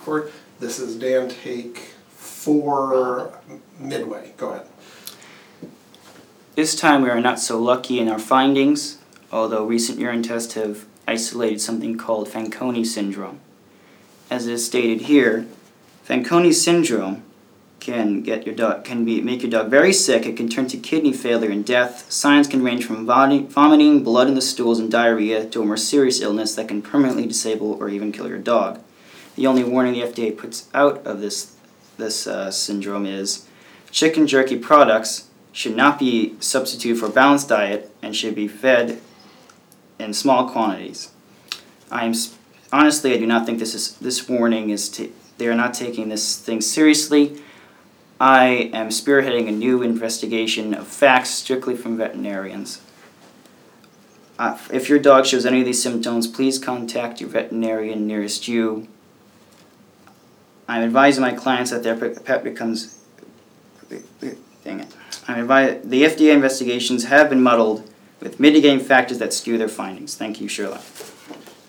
Court. This is Dan Take for Midway. Go ahead. This time we are not so lucky in our findings, although recent urine tests have isolated something called Fanconi syndrome. As it is stated here, Fanconi syndrome can make your dog very sick. It can turn to kidney failure and death. Signs can range from vomiting, blood in the stools, and diarrhea to a more serious illness that can permanently disable or even kill your dog. The only warning the FDA puts out of this syndrome is chicken jerky products should not be substituted for a balanced diet and should be fed in small quantities. Honestly, I do not think this warning they are not taking this thing seriously. I am spearheading a new investigation of facts strictly from veterinarians. If your dog shows any of these symptoms, please contact your veterinarian nearest you. I'm advising my clients that their pet becomes... Dang it. The FDA investigations have been muddled with mitigating factors that skew their findings. Thank you, Sherlock.